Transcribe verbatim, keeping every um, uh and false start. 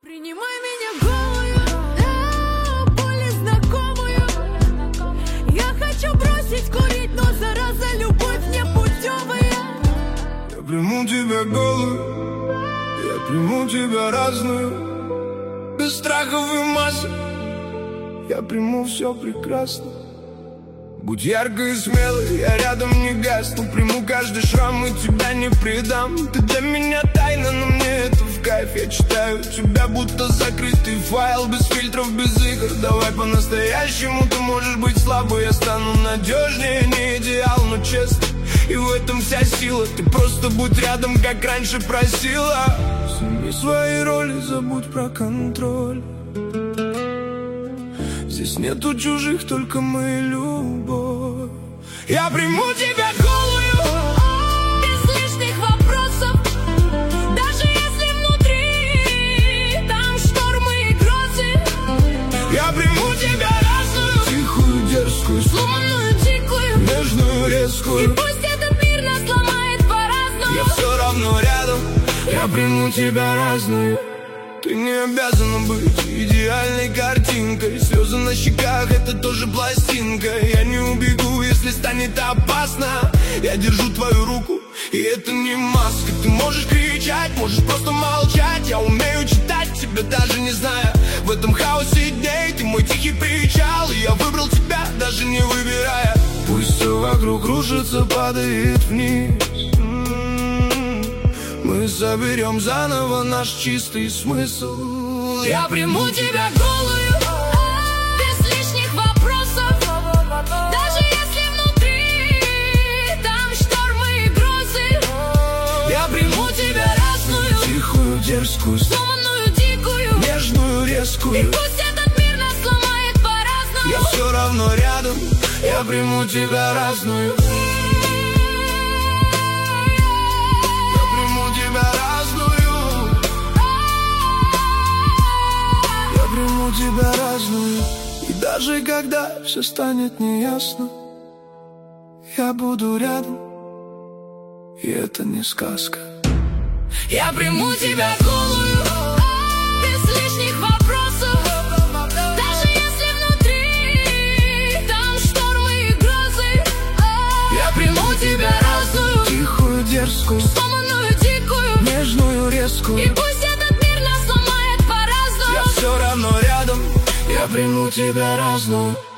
Принимай меня голую, да, более знакомую. Я хочу бросить курить, но зараза любовь непутевая. Я приму тебя голую, я приму тебя разную, без страхов и масок. Я приму все прекрасно. Будь яркой и смелой, я рядом не гасну. Приму каждый шрам и тебя не предам. Ты для меня тайна, но мне это в кайф. Я читаю тебя, будто закрытый файл. Без фильтров, без игр, давай по-настоящему. Ты можешь быть слабой, я стану надежнее. Не идеал, но честно, и в этом вся сила. Ты просто будь рядом, как раньше просила. Сними свои роли, забудь про контроль. Здесь нету чужих, только мы и любовь. Я приму тебя голую, без лишних вопросов. Даже если внутри там штормы и грозы. я приму тебя разную, тихую, дерзкую, Сломанную, дикую, нежную, резкую. и пусть этот мир нас ломает по-разному. Я все равно рядом, я приму тебя разную. Ты не обязана быть идеальной картинкой. Слезы на щеках — это тоже пластинка. Я не убегу, если станет опасно. Я держу твою руку, и это не маска. Ты можешь кричать, можешь просто молчать. Я умею читать тебя, даже не зная. В этом хаосе дней ты мой тихий причал, и я выбрал тебя, даже не выбирая. Пусть все вокруг рушится, падает вниз. Мы соберем заново наш чистый смысл. Я приму тебя голую, без лишних вопросов. Даже если внутри там штормы и грозы. Я приму тебя разную, тихую, дерзкую, Сломанную, дикую, нежную, резкую. и пусть этот мир нас ломает по-разному. Я все равно рядом, я приму тебя разную. Тебя разную, и даже когда все станет неясно, я буду рядом, и это не сказка. Я приму тебя голую, без лишних вопросов. Даже если внутри там штормы и грозы. Я приму тебя разную, тихую, дерзкую, Сломанную, дикую, нежную, резкую. и пусть этот мир нас ломает по-разному. Я все равно рядом, я приму тебя разную.